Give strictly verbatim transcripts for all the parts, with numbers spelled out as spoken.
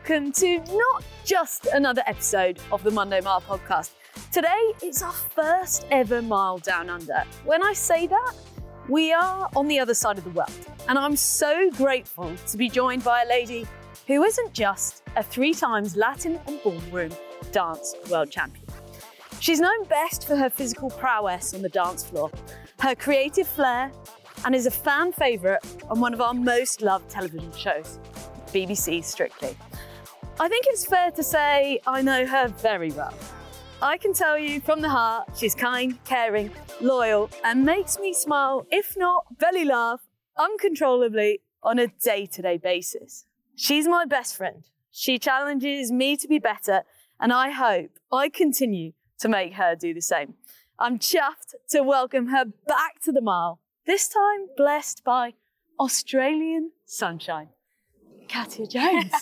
welcome to not just another episode of the Monday Mile podcast. Today, it's our first ever Mile Down Under. When I say that, we are on the other side of the world. And I'm so grateful to be joined by a lady who isn't just a three times Latin and ballroom dance world champion. She's known best for her physical prowess on the dance floor, her creative flair, and is a fan favourite on one of our most loved television shows, B B C's Strictly. I think it's fair to say I know her very well. I can tell you from the heart, she's kind, caring, loyal, and makes me smile, if not belly laugh, uncontrollably on a day-to-day basis. She's my best friend. She challenges me to be better, and I hope I continue to make her do the same. I'm chuffed to welcome her back to the mile, this time blessed by Australian sunshine. Katia Jones.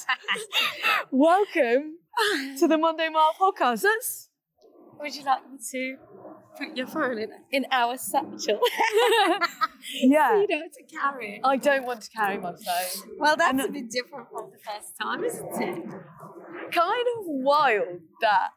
Welcome to the Monday Mile podcast. That's... Would you like me to put your phone in, in our satchel? Yeah. So you don't have to carry it. I don't want to carry my phone. Well, that's And- a bit different from the first time, isn't it? Kind of wild that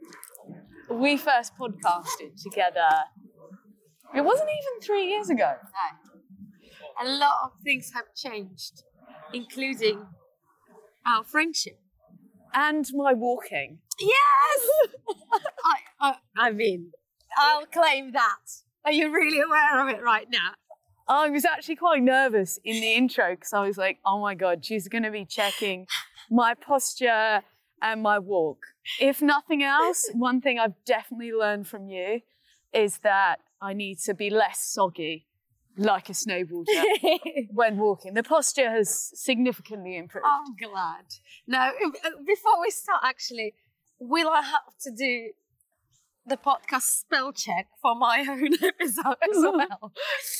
we first podcasted together. It wasn't even three years ago. No. A lot of things have changed, including our friendship. And my walking. Yes! I, I, I mean, I'll claim that. Are you really aware of it right now? I was actually quite nervous in the intro because I was like, oh my God, she's going to be checking my posture and my walk. If nothing else, one thing I've definitely learned from you is that I need to be less soggy like a snowboarder when walking. The posture has significantly improved. I'm glad. Now, before we start, actually, will I have to do the podcast spell check for my own episode as well?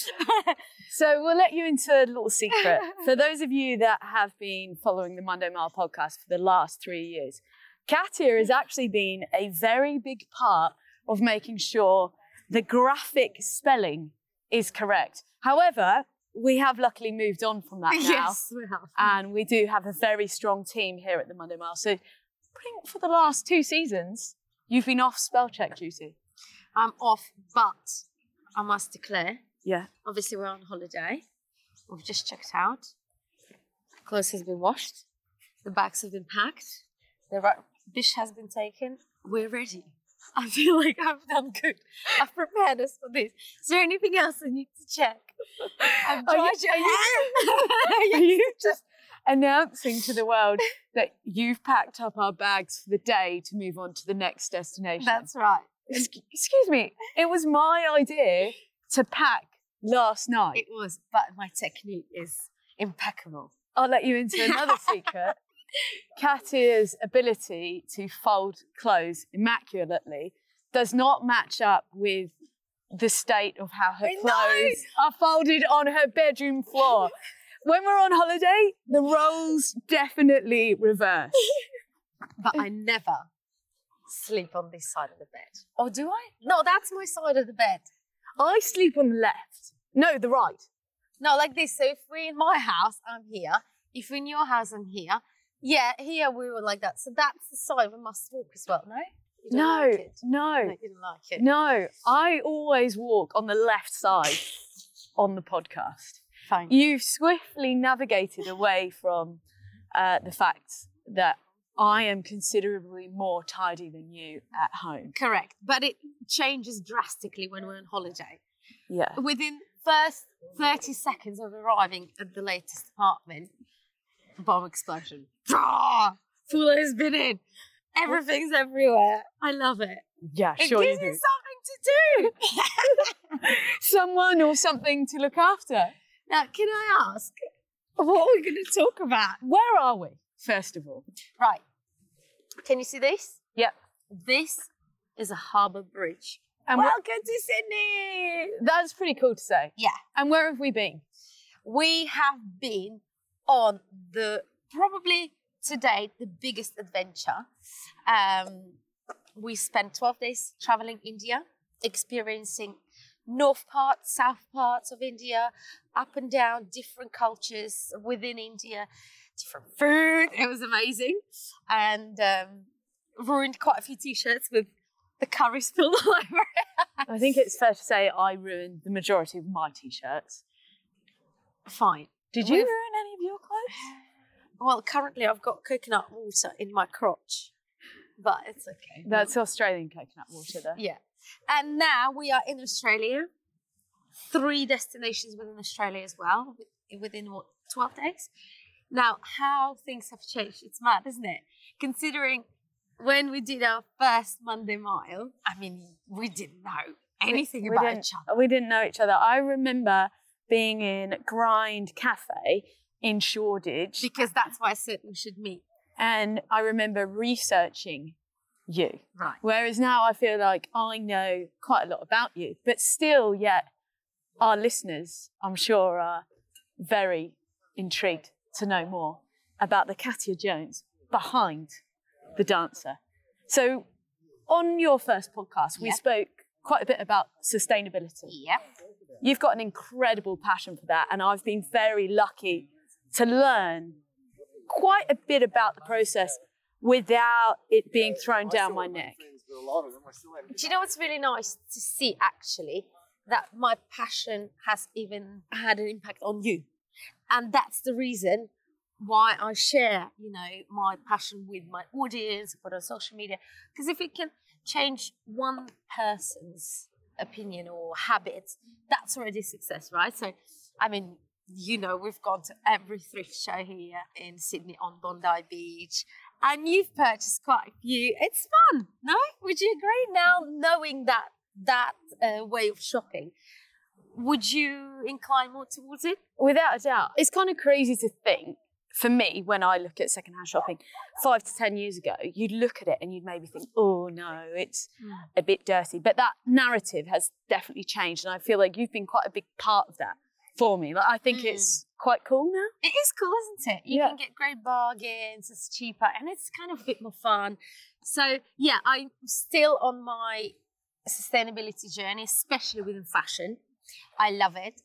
So we'll let you into a little secret. For those of you that have been following the Monday Mile podcast for the last three years, Katia has actually been a very big part of making sure the graphic spelling is correct. However, we have luckily moved on from that now. Yes, we have. And we do have a very strong team here at the Monday Mile. So I think for the last two seasons, you've been off spell check duty. I'm off, but I must declare, Yeah. obviously we're on holiday. We've just checked out. Clothes has been washed. The bags have been packed. The rubbish has been taken. We're ready. I feel like I've done good. I've prepared us for this. Is there anything else I need to check? I've Are you- tried your Are hand. you just announcing to the world that you've packed up our bags for the day to move on to the next destination? That's right. Ex- Excuse me, it was my idea to pack last night. It was, but my technique is impeccable. I'll let you into another secret. Katia's ability to fold clothes immaculately does not match up with the state of how her I know. clothes are folded on her bedroom floor. When we're on holiday, the roles definitely reverse. But I never sleep on this side of the bed. Or do I? No, that's my side of the bed. I sleep on the left. No, the right. No, like this. So if we're in my house, I'm here. If we're in your house, I'm here. Yeah, here we were like that. So that's the side we must walk as well, no? You don't No, like it? no, No, you didn't like it. no. I always walk on the left side on the podcast. Fine. You've swiftly navigated away from uh, the fact that I am considerably more tidy than you at home. Correct. But it changes drastically when we're on holiday. Yeah. Within first thirty seconds of arriving at the latest apartment, bomb explosion. Fuller has been in. Everything's everywhere. I love it. Yeah, It sure you gives me do. something to do. Someone or something to look after. Now, can I ask, what are we going to talk about? Where are we, first of all? Right. Can you see this? Yep. This is a harbour bridge. And Welcome to Sydney. wh- that's pretty cool to say. Yeah. And where have we been? We have been on the, probably to date, the biggest adventure. Um, we spent twelve days traveling India, experiencing north parts, south parts of India, up and down, different cultures within India, different food. It was amazing. And um, ruined quite a few t-shirts with the curry spilled all over it. I think it's fair to say I ruined the majority of my t-shirts. Fine. Did you With- ruin any of your clothes? Well, currently I've got coconut water in my crotch, but it's okay. That's Australian coconut water, though. Yeah. And now we are in Australia. Three destinations within Australia as well, within what, twelve days? Now, how things have changed. It's mad, isn't it? Considering when we did our first Monday Mile, I mean, we didn't know anything we, about we each other. We didn't know each other. I remember being in Grind Cafe in Shoreditch. Because that's why I said we should meet. And I remember researching you. Right. Whereas now I feel like I know quite a lot about you. But still, yet, our listeners, I'm sure, are very intrigued to know more about the Katya Jones behind the dancer. So on your first podcast, we Yep. spoke quite a bit about sustainability. Yep. You've got an incredible passion for that, and I've been very lucky to learn quite a bit about the process without it being thrown down my neck. Do you know what's really nice to see, actually? That my passion has even had an impact on you. And that's the reason why I share, you know, my passion with my audience, but on social media. Because if it can change one person's opinion or habits, that's already success, right? So, I mean, you know, we've gone to every thrift show here in Sydney on Bondi Beach, and you've purchased quite a few. It's fun, no? Would you agree? Now, knowing that that uh, way of shopping, would you incline more towards it? Without a doubt. It's kind of crazy to think, for me, when I look at secondhand shopping, five to ten years ago, you'd look at it and you'd maybe think, oh no, it's Mm. a bit dirty. But that narrative has definitely changed, and I feel like you've been quite a big part of that for me. Like, I think Mm. it's quite cool now. It is cool, isn't it? You Yeah. can get great bargains, it's cheaper, and it's kind of a bit more fun. So, yeah, I'm still on my sustainability journey, especially within fashion. I love it.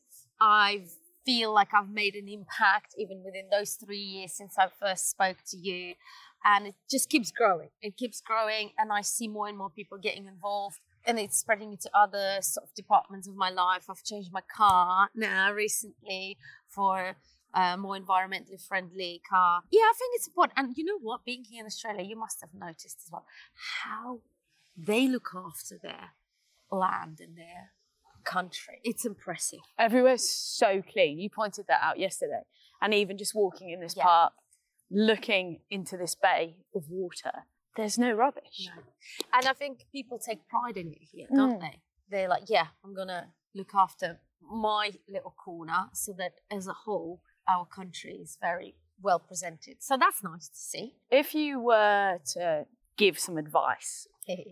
I feel like I've made an impact even within those three years since I first spoke to you. And it just keeps growing. It keeps growing, and I see more and more people getting involved. And it's spreading into other sort of departments of my life. I've changed my car now recently for a more environmentally friendly car. Yeah, I think it's important. And you know what? Being here in Australia, you must have noticed as well how they look after their land and their country. It's impressive. Everywhere's so clean. You pointed that out yesterday. And even just walking in this Yeah. park, looking into this bay of water, there's no rubbish. No. And I think people take pride in it here, don't Mm. they? They're like, yeah, I'm going to look after my little corner so that as a whole, our country is very well presented. So that's nice to see. If you were to give some advice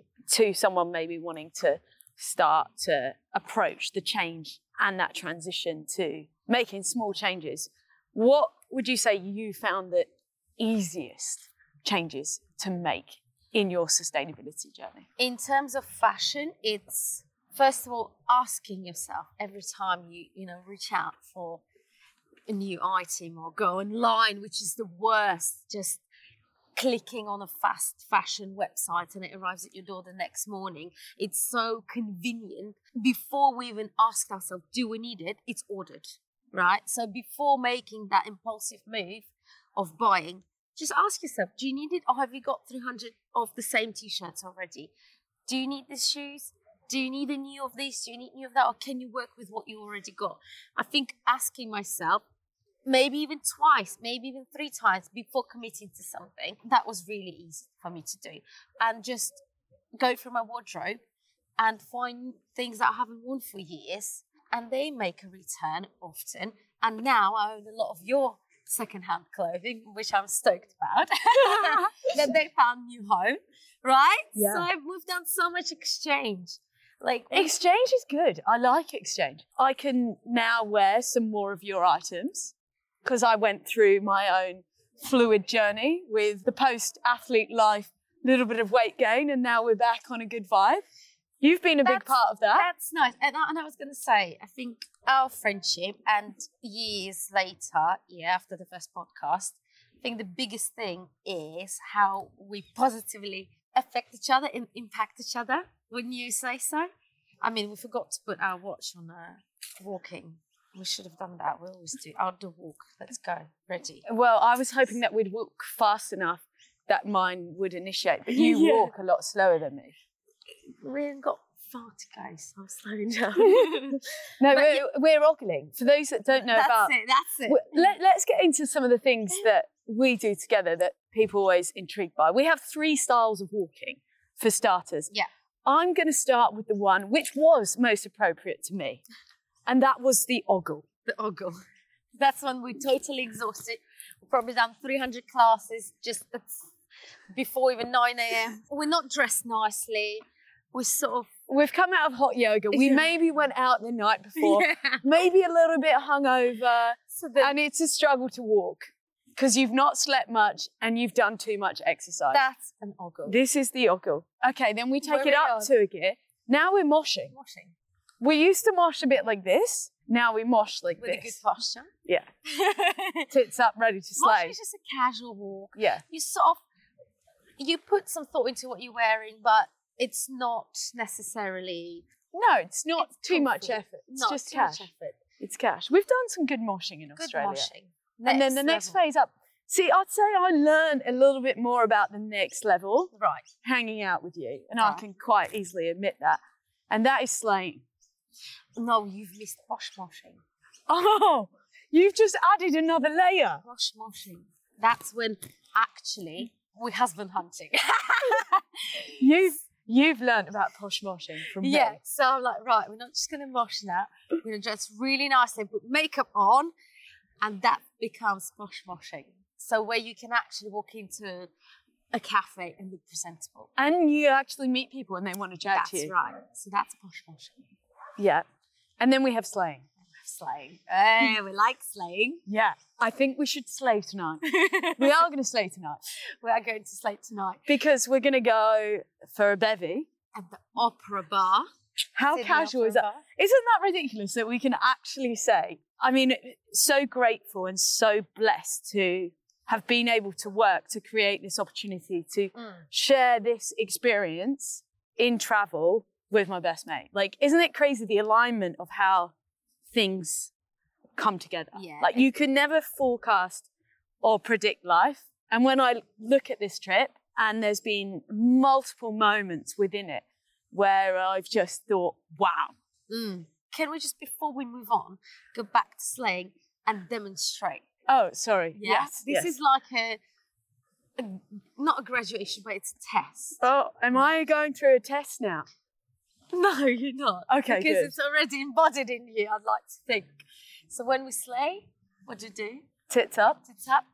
to someone maybe wanting to start to approach the change and that transition to making small changes, what would you say you found the easiest changes to make in your sustainability journey? In terms of fashion, it's first of all asking yourself every time you you know reach out for a new item or go online, which is the worst, just clicking on a fast fashion website and it arrives at your door the next morning. It's so convenient. Before we even ask ourselves, do we need it? It's ordered, right? So before making that impulsive move of buying, just ask yourself, do you need it, or have you got three hundred of the same t-shirts already? Do you need these shoes? Do you need a new of this? Do you need new of that? Or can you work with what you already got? I think asking myself, maybe even twice, maybe even three times before committing to something, that was really easy for me to do. And just go through my wardrobe and find things that I haven't worn for years, and they make a return often. And now I own a lot of your secondhand clothing, which I'm stoked about, that they found new home, right? Yeah. So we've done so much exchange. Like Exchange is good. I like exchange. I can now wear some more of your items because I went through my own fluid journey with the post-athlete life, little bit of weight gain, and now we're back on a good vibe. You've been a big That's- part of that. That's nice. And I, and I was going to say, I think our friendship, and years later, yeah, after the first podcast, think the biggest thing is how we positively affect each other and impact each other. Wouldn't you say so? I mean, we forgot to put our watch on uh, walking. We should have done that. We always do. Outdoor walk. Let's go. Ready. Well, I was hoping that we'd walk fast enough that mine would initiate, but you Yeah. walk a lot slower than me. We haven't got far to go, so I'm slowing down. No, But we're, we're ogling. For those that don't know that's about, it. That's it. w- let, let's get into some of the things that we do together that people are always intrigued by. We have three styles of walking, for starters. Yeah. I'm going to start with the one which was most appropriate to me, and that was the ogle. The ogle. That's when we're totally exhausted. We've probably done three hundred classes just that's before even nine a.m. We're not dressed nicely. We're sort of... We've come out of hot yoga. We Yeah. maybe went out the night before, Yeah. maybe a little bit hungover, So the, and it's a struggle to walk because you've not slept much and you've done too much exercise. that's an ogle. This is the ogle. Okay, then we take Where it we up are. to a gear. Now we're moshing. Washing. We used to mosh a bit like this. Now we mosh like With a good this. posture. Yeah, tits up, ready to Mosh slay. is just a casual walk. Yeah, You sort of... You put some thought into what you're wearing, but it's not necessarily... no, it's not It's too much comfy. effort. It's not just too much cash. effort. It's cash. We've done some good moshing in Good Australia. washing. And then the next phase up. See, I'd say I learned a little bit more about the next level Right. hanging out with you, and I Right. can quite easily admit that. And that is slaying. No, you've missed posh moshing. Oh, you've just added another layer. Posh moshing. That's when actually we're husband hunting. You've you've learned about posh moshing from yeah. me. So I'm like, right, we're not just gonna mosh now. We're gonna dress really nicely, put makeup on, and that becomes posh moshing. So where you can actually walk into a cafe and look presentable. And you actually meet people and they want to chat That's to you. right. So that's posh moshing. Yeah. And then we have slaying. Slaying. Hey, we like slaying. Yeah. I think we should slay tonight. We are going to slay tonight We are going to slay tonight because we're going to go for a bevy. at the opera bar. How Sydney casual is Opera that? Bar. Isn't that ridiculous that we can actually say, I mean, so grateful and so blessed to have been able to work to create this opportunity to Mm. share this experience in travel with my best mate. Like, isn't it crazy the alignment of how things come together? Yeah. Like, you can never forecast or predict life. And when I look at this trip, and there's been multiple moments within it where I've just thought, wow. Mm. Can we just, before we move on, go back to slaying and demonstrate? Oh, sorry. Yeah? Yes. This yes. is like a, a, not a graduation, but it's a test. Oh, am I going through a test now? No, you're not. Okay, Because good. it's already embodied in you, I'd like to think. So when we slay, what do you do? Tits up. Tits up,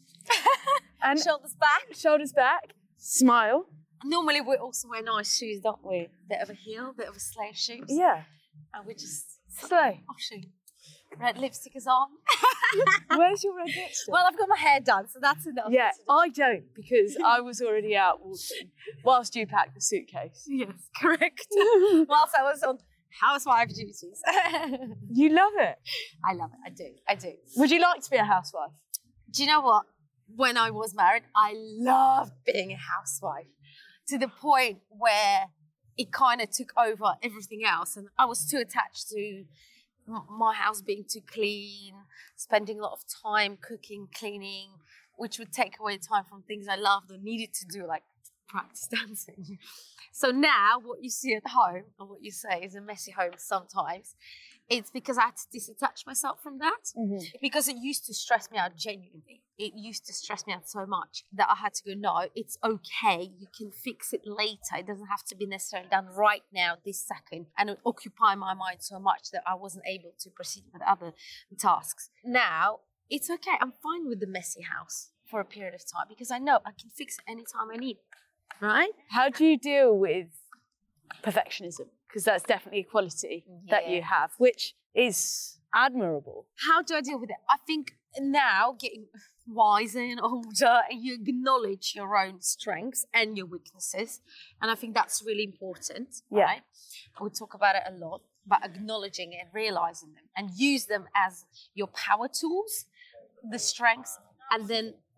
And shoulders back. shoulders back. Smile. Normally we also wear nice shoes, don't we? Bit of a heel, bit of a slay shoes. Yeah. And we just Slay. washing. Red lipstick is on. Where's your red lipstick? Well, I've got my hair done, so that's enough. yeah, I don't because I was already out walking whilst you packed the suitcase. Yes, correct. Whilst I was on housewife duties. You love it. I love it. I do. I do. Would you like to be a housewife? Do you know what? When I was married, I loved being a housewife to the point where it kind of took over everything else. And I was too attached to m- my house being too clean, spending a lot of time cooking, cleaning, which would take away time from things I loved or needed to do, like practice dancing. So now what you see at home and what you say is a messy home sometimes, it's because I had to disattach myself from that. Mm-hmm. Because it used to stress me out genuinely. It used to stress me out so much that I had to go, no, it's okay. You can fix it later. It doesn't have to be necessarily done right now, this second. And it would occupy my mind so much that I wasn't able to proceed with other tasks. Now, it's okay. I'm fine with the messy house for a period of time because I know I can fix it anytime I need. Right? How do you deal with perfectionism? Because that's definitely a quality that Yeah. you have, which is admirable. How do I deal with it? I think now, getting wiser and older, you acknowledge your own strengths and your weaknesses. And I think that's really important. Yeah. Right? We talk about it a lot, but acknowledging it and realizing them and use them as your power tools, the strengths, and then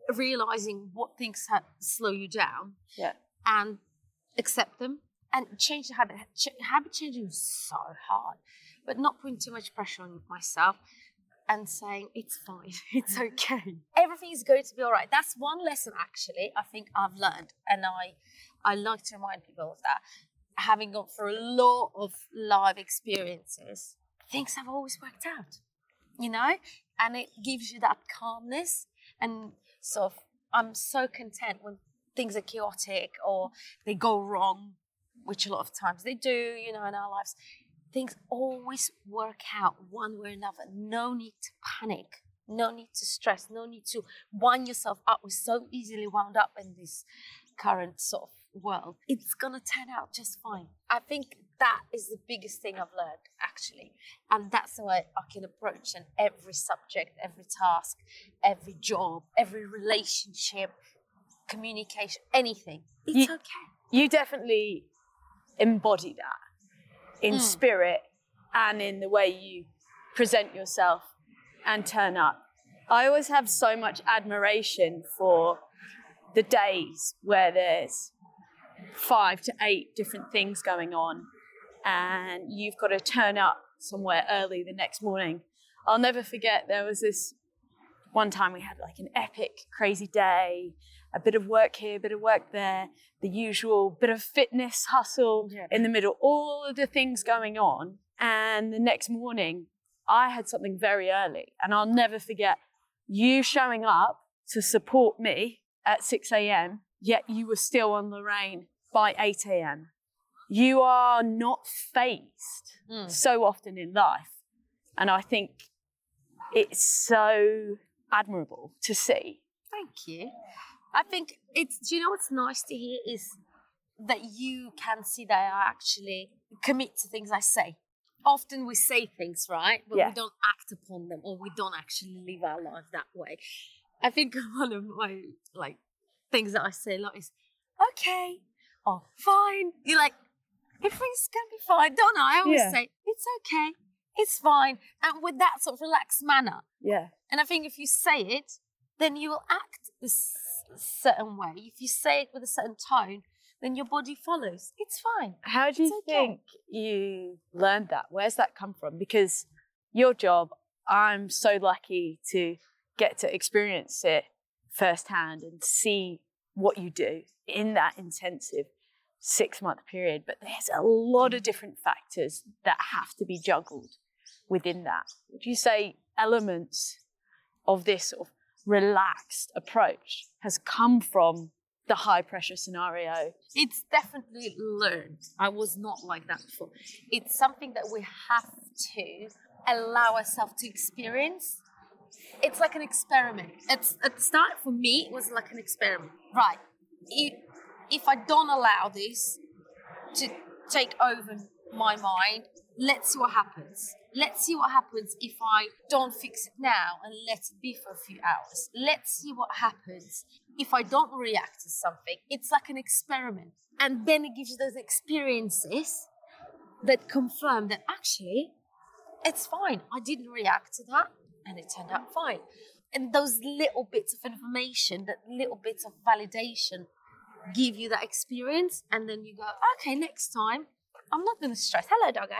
realizing what things ha- slow you down. Yeah. And accept them and change the habit. Ch- habit changing is so hard, but not putting too much pressure on myself and saying it's fine, it's okay. Everything is going to be all right. That's one lesson actually I think I've learned, and I, I like to remind people of that. Having gone through a lot of life experiences, things have always worked out, you know, and it gives you that calmness. And sort of, I'm so content when things are chaotic or they go wrong, which a lot of times they do, you know, in our lives. Things always work out one way or another. No need to panic, no need to stress, no need to wind yourself up. We're so easily wound up in this current sort of world. It's gonna turn out just fine. I think that is the biggest thing I've learned, actually. And that's the way I can approach in every subject, every task, every job, every relationship, communication, anything. It's You- okay. You definitely embody that in Mm. spirit and in the way you present yourself and turn up. I always have so much admiration for the days where there's five to eight different things going on and you've got to turn up somewhere early the next morning. I'll never forget, there was this one time we had like an epic, crazy day, a bit of work here, a bit of work there, the usual bit of fitness hustle Yeah. in the middle, all of the things going on. And the next morning, I had something very early, and I'll never forget you showing up to support me at six a.m., yet you were still on Lorraine by eight a.m. You are not phased Mm. so often in life. And I think it's so admirable to see. Thank you. I think it's, do you know what's nice to hear is that you can see that I actually commit to things I say. Often we say things, right? But Yeah. we don't act upon them, or we don't actually live our life that way. I think one of my like things that I say a lot is, okay, or fine. You're like, everything's gonna be fine, don't I? I always Yeah. say, it's okay, it's fine. And with that sort of relaxed manner. Yeah. And I think if you say it, then you will act this certain way. If you say it with a certain tone, then your body follows. It's fine. How do you It's okay. think you learned that? Where's that come from? Because your job, I'm so lucky to get to experience it firsthand and see what you do in that intensive six month period. But there's a lot of different factors that have to be juggled within that. Would you say elements of this sort of relaxed approach has come from the high pressure scenario? It's definitely learned. I was not like that before. It's something that we have to allow ourselves to experience. It's like an experiment. It's, at the start, for me, it was like an experiment. Right. If, if I don't allow this to take over my mind, let's see what happens. Let's see what happens if I don't fix it now and let it be for a few hours. Let's see what happens if I don't react to something. It's like an experiment. And then it gives you those experiences that confirm that actually it's fine. I didn't react to that and it turned out fine. And those little bits of information, that little bits of validation give you that experience. And then you go, okay, next time, I'm not going to stress. Hello, doggo.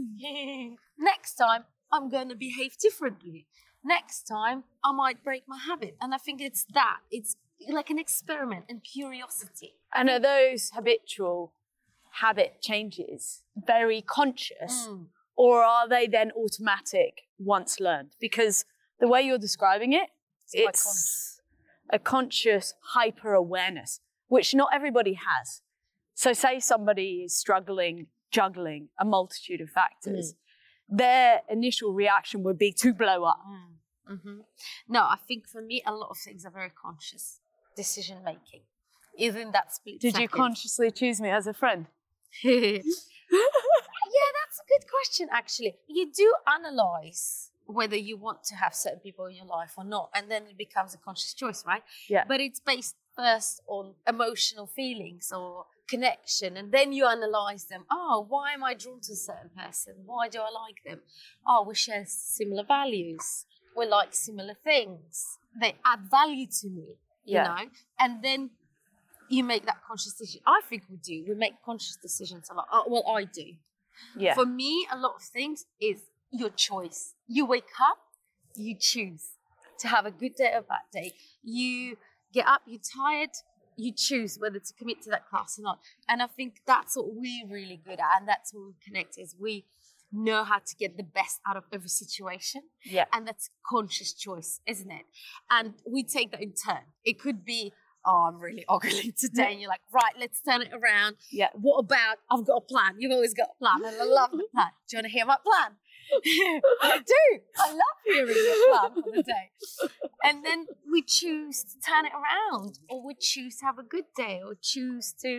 Next time, I'm going to behave differently. Next time, I might break my habit. And I think it's that. It's like an experiment and curiosity. And are those habitual habit changes very conscious, Mm. or are they then automatic once learned? Because the way you're describing it, quite it's a conscious hyper awareness, which not everybody has. So say somebody is struggling, juggling a multitude of factors, their initial reaction would be to blow up. Mm. Mm-hmm. No, I think for me, a lot of things are very conscious decision making. Even that split Did you second. consciously choose me as a friend? Yeah, that's a good question, actually. You do analyze whether you want to have certain people in your life or not, and then it becomes a conscious choice, right? Yeah. But it's based first on emotional feelings or connection, and then you analyze them. Oh, why am I drawn to a certain person? Why do I like them? Oh, we share similar values. We like similar things. They add value to me. you Yeah. know, and then you make that conscious decision. I think we do. We make conscious decisions a lot. Uh, well, I do. Yeah. For me, a lot of things is your choice. You wake up, you choose to have a good day or bad day. You get up, you're tired, you choose whether to commit to that class or not. And I think that's what we're really good at, and that's what we connect is we know how to get the best out of every situation. Yeah. And that's conscious choice, isn't it? And we take that in turn. It could be, oh, I'm really ogling today. And you're like, right, let's turn it around. Yeah. What about, I've got a plan. You've always got a plan. And I love the plan. Do you want to hear my plan? I do. I love hearing your plan for the day. And then we choose to turn it around, or we choose to have a good day, or choose to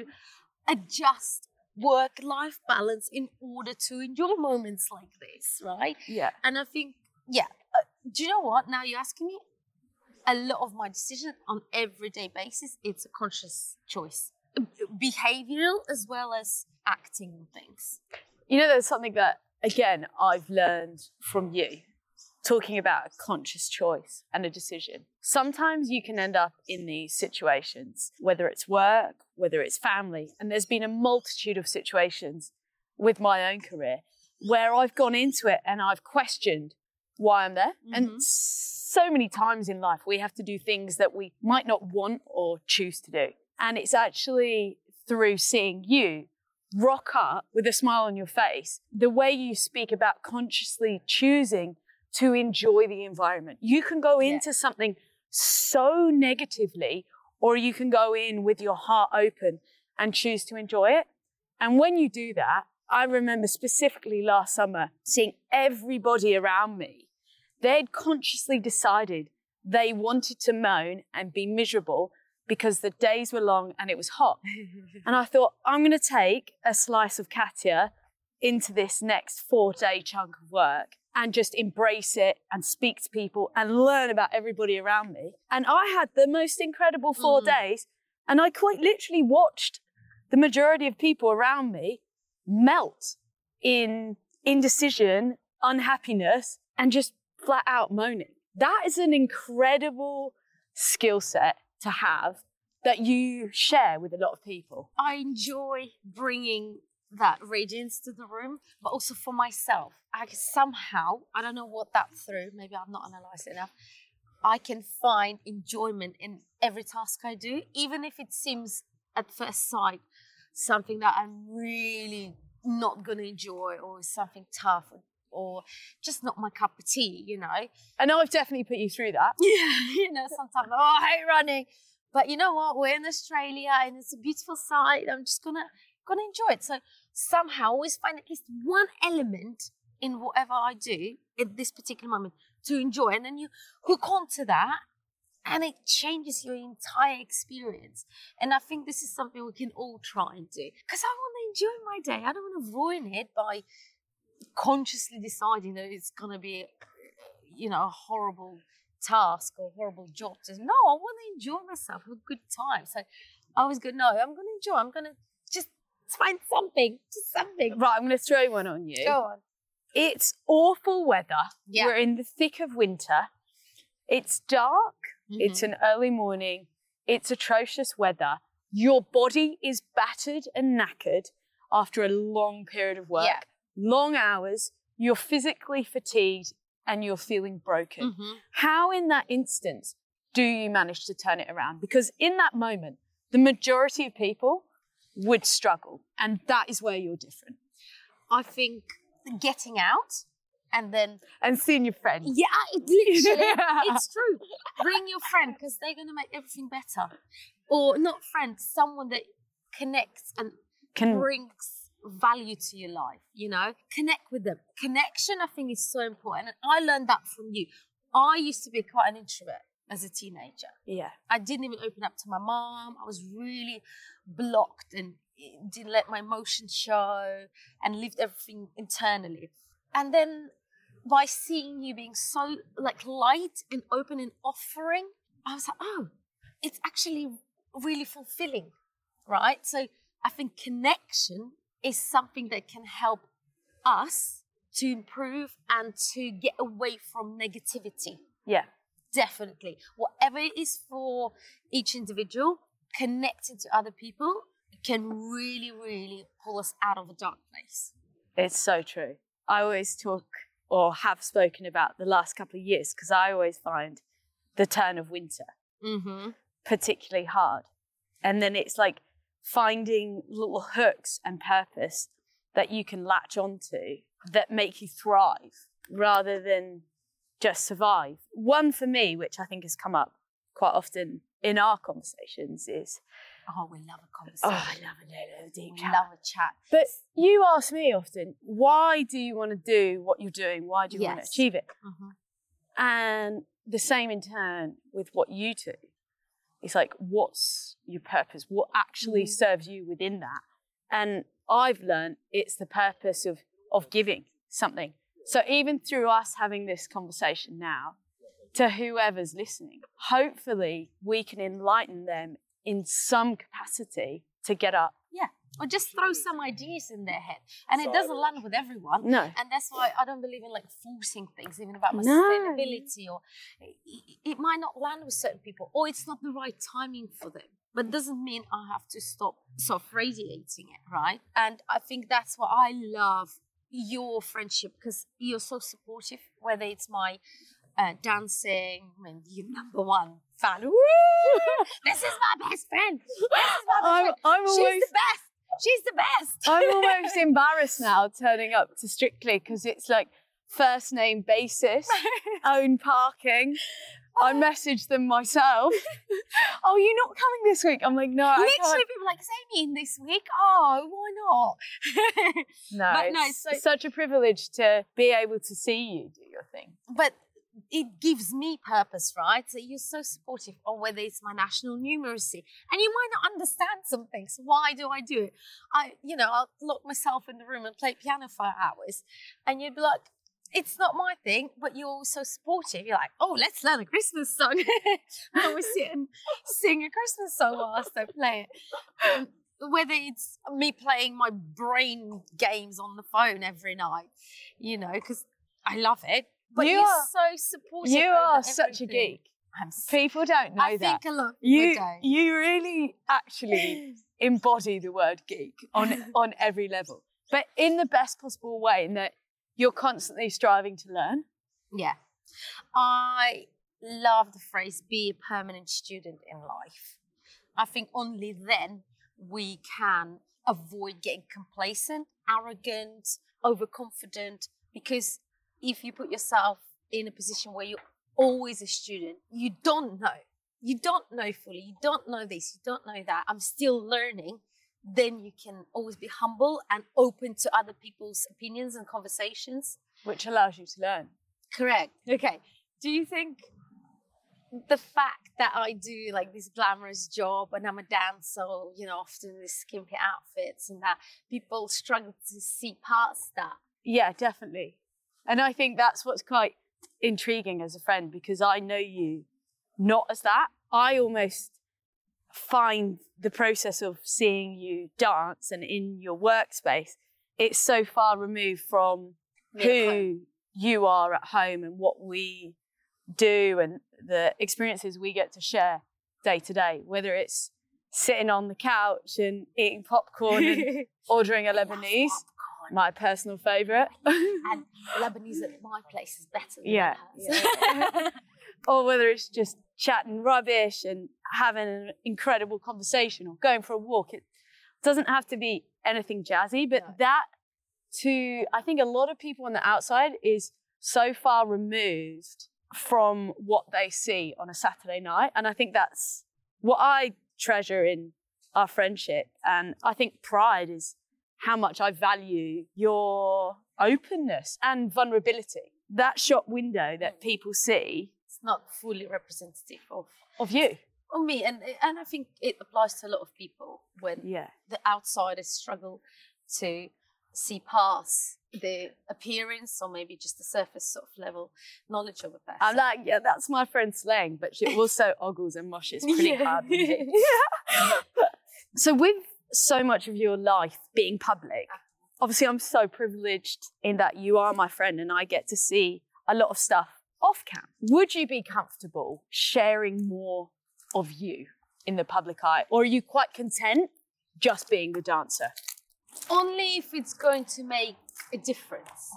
adjust work-life balance in order to enjoy moments like this, right? Yeah. And I think, yeah, uh, do you know what? Now you're asking me, a lot of my decisions on everyday basis, it's a conscious choice. Behavioral as well as acting on things. You know, there's something that, again, I've learned from you, talking about a conscious choice and a decision. Sometimes you can end up in these situations, whether it's work, whether it's family, and there's been a multitude of situations with my own career where I've gone into it and I've questioned why I'm there. Mm-hmm. And so many times in life, we have to do things that we might not want or choose to do. And it's actually through seeing you rock up with a smile on your face, the way you speak about consciously choosing to enjoy the environment. You can go into yeah. something so negatively, or you can go in with your heart open and choose to enjoy it. And when you do that, I remember specifically last summer seeing everybody around me. They'd consciously decided they wanted to moan and be miserable because the days were long and it was hot. And I thought, I'm going to take a slice of Katya into this next four-day chunk of work and just embrace it and speak to people and learn about everybody around me. And I had the most incredible four mm. days, and I quite literally watched the majority of people around me melt in indecision, unhappiness, and just flat out moaning. That is an incredible skill set to have that you share with a lot of people. I enjoy bringing that radiance to the room, but also for myself. I somehow, I don't know what that's through, maybe I've not analysed it enough, I can find enjoyment in every task I do, even if it seems at first sight something that I'm really not going to enjoy, or something tough, or, or just not my cup of tea, you know. I know I've definitely put you through that. Yeah, you know, sometimes, oh, I hate running. But you know what? We're in Australia and it's a beautiful sight. I'm just going to gonna enjoy it. So somehow I always find at least one element in whatever I do at this particular moment to enjoy. And then you hook onto that and it changes your entire experience. And I think this is something we can all try and do. Because I want to enjoy my day. I don't want to ruin it by consciously deciding that it's going to be, you know, a horrible task or horrible job. To, no, I want to enjoy myself, have a good time. So I always go, no, I'm going to enjoy. I'm going to just find something, just something. Right, I'm going to throw one on you. Go on. It's awful weather. Yeah. We're in the thick of winter. It's dark. Mm-hmm. It's an early morning. It's atrocious weather. Your body is battered and knackered after a long period of work. Yeah. Long hours. You're physically fatigued and you're feeling broken. Mm-hmm. How in that instance do you manage to turn it around? Because in that moment, the majority of people would struggle. And that is where you're different. I think getting out and then... And seeing your friends. Yeah, it literally, it's true. Bring your friend because they're going to make everything better. Or not friend, someone that connects and Can... brings value to your life, you know? Connect with them. Connection, I think, is so important. And I learned that from you. I used to be quite an introvert as a teenager. Yeah. I didn't even open up to my mom. I was really blocked and didn't let my emotions show and lived everything internally. And then by seeing you being so like light and open and offering, I was like, oh, it's actually really fulfilling, right? So I think connection is something that can help us to improve and to get away from negativity. Yeah. definitely. Whatever it is for each individual, connecting to other people can really, really pull us out of a dark place. It's so true. I always talk or have spoken about the last couple of years because I always find the turn of winter Mm-hmm. particularly hard. And then it's like finding little hooks and purpose that you can latch onto that make you thrive rather than just survive. One for me, which I think has come up quite often in our conversations, is Oh, we love a conversation. oh, I love a little deep We chat. love a chat. But you ask me often, why do you want to do what you're doing? Why do you want to Yes. achieve it? Mm-hmm. And the same in turn with what you do. It's like, what's your purpose? What actually Mhm. serves you within that? And I've learned it's the purpose of, of giving something. So even through us having this conversation now, to whoever's listening, hopefully we can enlighten them in some capacity to get up. Yeah. Or just throw some ideas in their head. And it doesn't land with everyone. No. And that's why I don't believe in like forcing things, even about my No. sustainability. Or it, it might not land with certain people, or it's not the right timing for them. But doesn't mean I have to stop sort of radiating it, right? And I think that's what I love your friendship, because you're so supportive, whether it's my uh, dancing, I mean, you're number one fan. Woo! This is my best friend. This is my best I'm, friend. I'm She's always the best. She's the best. I'm almost embarrassed now turning up to Strictly because it's like first name basis, own parking. I messaged them myself. Oh, you're not coming this week? I'm like, no, I Literally, can't. people are like, say me in this week. Oh, why not? No, But no, it's it's so- such a privilege to be able to see you do your thing. But it gives me purpose, right? So you're so supportive, or whether it's my national numeracy, and you might not understand some things. Why do I do it? I, you know, I'll lock myself in the room and play piano for hours, and you'd be like, it's not my thing, but you're also supportive. You're like, oh, let's learn a Christmas song. And we sit and sing a Christmas song whilst I play it. Um, whether it's me playing my brain games on the phone every night, you know, because I love it. But You you are are- so supportive. You over are such a everything. geek. I'm s- People don't know I that. think a lot of You people don't. you really actually embody the word geek on on every level, but in the best possible way. In that you're constantly striving to learn. Yeah. I love the phrase, be a permanent student in life. I think only then we can avoid getting complacent, arrogant, overconfident, because if you put yourself in a position where you're always a student, you don't know. You don't know fully. You don't know this. You don't know that. I'm still learning. Then you can always be humble and open to other people's opinions and conversations. Which allows you to learn. Correct. Okay. Do you think the fact that I do like this glamorous job and I'm a dancer, you know, often in these skimpy outfits and that, people struggle to see past that? Yeah, definitely. And I think that's what's quite intriguing as a friend, because I know you not as that. I almost find the process of seeing you dance and in your workspace, it's so far removed from Me at home. who you are at home and what we do and the experiences we get to share day to day, whether it's sitting on the couch and eating popcorn and ordering a Lebanese, Popcorn. my personal favourite. And Lebanese at my place is better than Yeah, hers. Or whether it's just chatting rubbish and having an incredible conversation or going for a walk. It doesn't have to be anything jazzy, but No. that to, I think a lot of people on the outside is so far removed from what they see on a Saturday night. And I think that's what I treasure in our friendship. And I think pride is how much I value your openness and vulnerability. That shop window that people see It's not fully representative of, of you. of me. And, and I think it applies to a lot of people when Yeah. the outsiders struggle to see past the appearance or maybe just the surface sort of level knowledge of a person. I'm like, yeah, that's my friend slang, but she also ogles and moshes pretty Yeah. hard with me. So with so much of your life being public, obviously I'm so privileged in that you are my friend and I get to see a lot of stuff off cam, would you be comfortable sharing more of you in the public eye? Or are you quite content just being the dancer? Only if it's going to make a difference.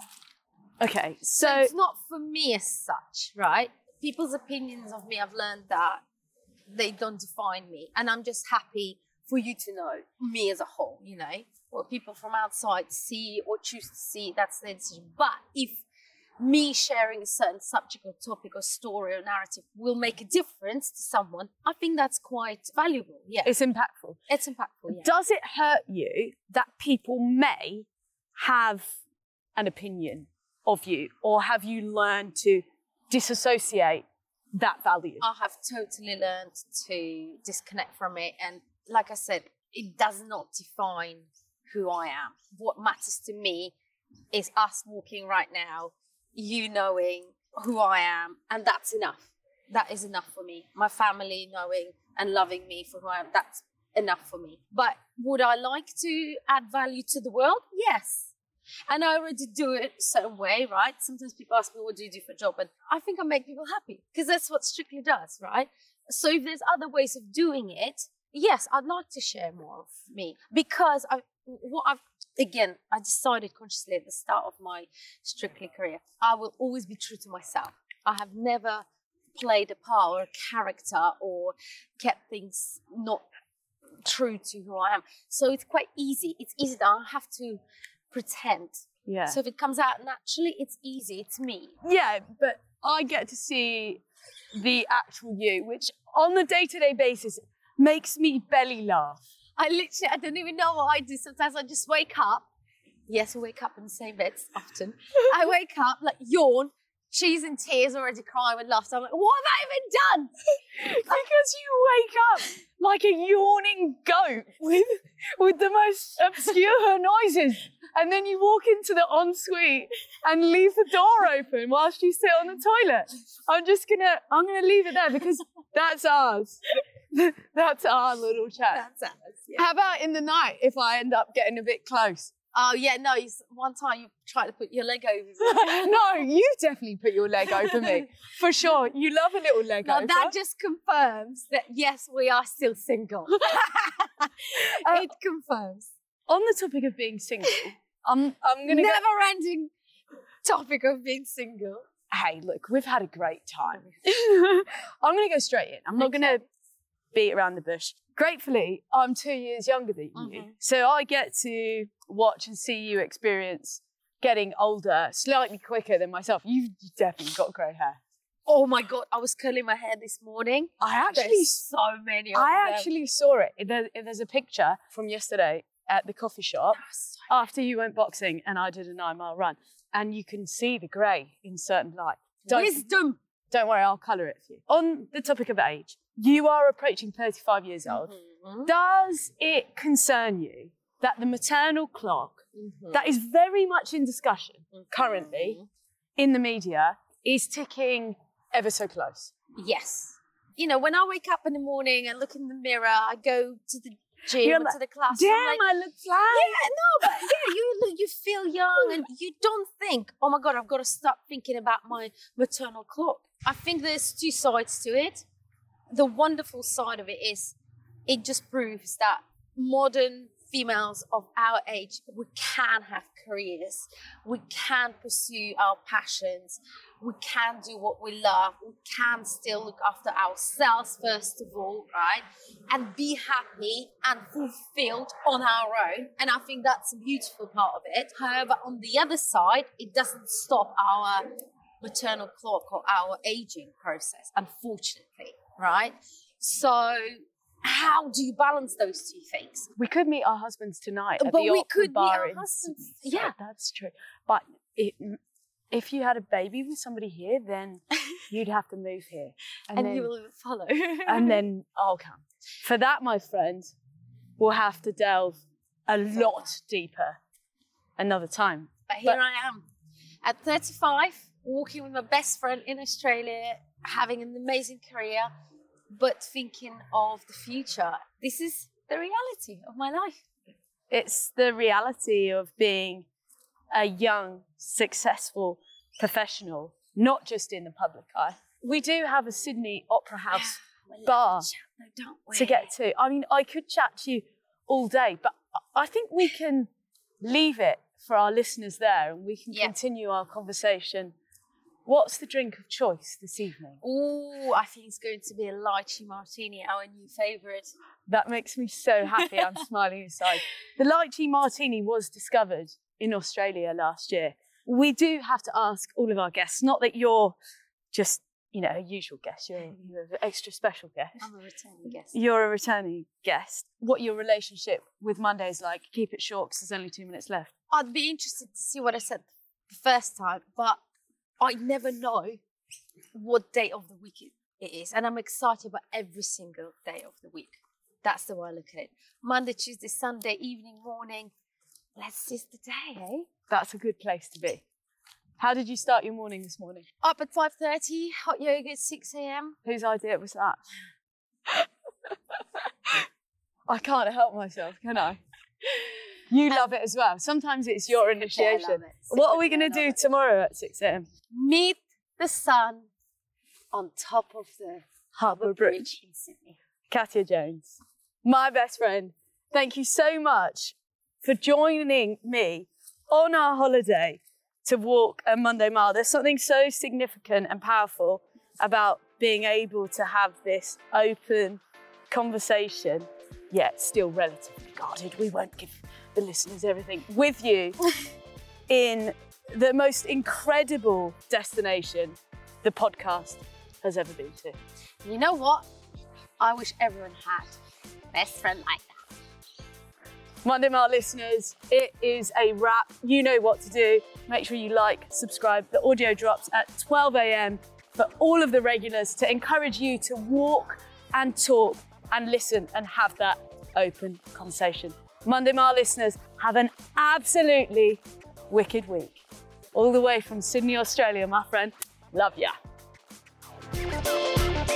Okay, so... So it's not for me as such, right? People's opinions of me, I've learned that they don't define me. And I'm just happy for you to know me as a whole, you know? What people from outside see or choose to see, that's their decision. But if me sharing a certain subject or topic or story or narrative will make a difference to someone, I think that's quite valuable. Yeah. It's impactful. It's impactful, yeah. Does it hurt you that people may have an opinion of you, or have you learned to disassociate that value? I have totally learned to disconnect from it. And like I said, it does not define who I am. What matters to me is us walking right now, you knowing who I am, and that's enough. That is enough for me. My family knowing and loving me for who I am, that's enough for me. But would I like to add value to the world? Yes. And I already do it a certain way, right? Sometimes people ask me, what do you do for a job? And I think I make people happy, because that's what Strictly does, right? So if there's other ways of doing it, yes, I'd like to share more of me, because I, what I've, again, I decided consciously at the start of my Strictly career, I will always be true to myself. I have never played a part or a character or kept things not true to who I am. So it's quite easy. It's easy that I have to pretend. Yeah. So if it comes out naturally, it's easy. It's me. Yeah, but I get to see the actual you, which on the day-to-day basis makes me belly laugh. I literally, I don't even know what I do. Sometimes I just wake up. Yes, I wake up in the same bed often. I wake up, like, yawn. She's in tears, already crying with laughter. I'm like, what have I even done? Because you wake up like a yawning goat with, with the most obscure noises. And then you walk into the ensuite and leave the door open whilst you sit on the toilet. I'm just gonna, I'm gonna leave it there because that's ours. That's our little chat. That's ours, yeah. How about in the night if I end up getting a bit close? Oh, yeah, no, you, one time you tried to put your leg over me. No, you definitely put your leg over me. For sure. You love a little leg now, over. that just confirms that, yes, we are still single. Uh, it confirms. On the topic of being single, I'm, I'm going to Never-ending topic of being single. Hey, look, we've had a great time. I'm going to go straight in. I'm not Okay. going to beat around the bush. Gratefully, I'm two years younger than you. Mhm. So I get to watch and see you experience getting older slightly quicker than myself. You've definitely got grey hair. Oh, my God, I was curling my hair this morning. I actually, There's so many of I them. actually saw it. There, there's a picture from yesterday at the coffee shop after you went boxing and I did a nine mile run. And you can see the grey in certain light. Don't, Wisdom. don't worry, I'll colour it for you. On the topic of age, you are approaching thirty-five years old. Mhm. Does it concern you that the maternal clock, Mhm. that is very much in discussion Mhm. currently in the media, is ticking ever so close? Yes. You know, when I wake up in the morning and look in the mirror, I go to the gym You're or like, to the class. Damn, I'm like, I look fly. yeah, no, but yeah, you you feel young and you don't think, oh my God, I've got to start thinking about my maternal clock. I think there's two sides to it. The wonderful side of it is it just proves that modern females of our age, we can have careers, we can pursue our passions, we can do what we love, we can still look after ourselves first of all, right? And be happy and fulfilled on our own. And I think that's a beautiful part of it. However, on the other side, it doesn't stop our maternal clock or our aging process, unfortunately, right? So how do you balance those two things? We could meet our husbands tonight at But the we Oxford could meet bar our in husbands, Sydney. yeah. That's true. But it, if you had a baby with somebody here, then you'd have to move here. And, then, you will follow. and then I'll come. For that, my friend, we'll have to delve a lot deeper another time. But here But- I am at thirty-five, walking with my best friend in Australia, having an amazing career, but thinking of the future. This is the reality of my life. It's the reality of being a young, successful professional not just in the public eye. We do have a Sydney Opera House bar No, don't we? to get to. I mean, I could chat to you all day, but I think we can leave it for our listeners there and we can Yeah. continue our conversation. What's the drink of choice this evening? Oh, I think it's going to be a lychee martini, our new favourite. That makes me so happy. I'm smiling inside. The lychee martini was discovered in Australia last year. We do have to ask all of our guests, not that you're just, you know, a usual guest, you're, you're an extra special guest. I'm a returning guest. You're a returning guest. What your relationship with Monday is like. Keep it short because there's only two minutes left. I'd be interested to see what I said the first time, but I never know what day of the week it, it is. And I'm excited about every single day of the week. That's the way I look at it. Monday, Tuesday, Sunday, evening, morning. Let's seize the day, eh? That's a good place to be. How did you start your morning this morning? Up at five thirty, hot yoga at six a.m. Whose idea was that? I can't help myself, can I? You love it as well. Sometimes it's your I initiation. love it. What are we going to I do love it. tomorrow at six a.m? Meet the sun on top of the Harbour Bridge. in Sydney. Katya Jones, my best friend, thank you so much for joining me on our holiday to walk a Monday Mile. There's something so significant and powerful about being able to have this open conversation, yet still relatively guarded. We won't give the listeners everything with you in the most incredible destination the podcast has ever been to. You know what? I wish everyone had a best friend like that. Monday Mile listeners, it is a wrap. You know what to do. Make sure you like, subscribe. The audio drops at twelve a.m. for all of the regulars to encourage you to walk and talk and listen and have that open conversation. Monday Mile listeners, have an absolutely wicked week. All the way from Sydney, Australia, my friend. Love ya.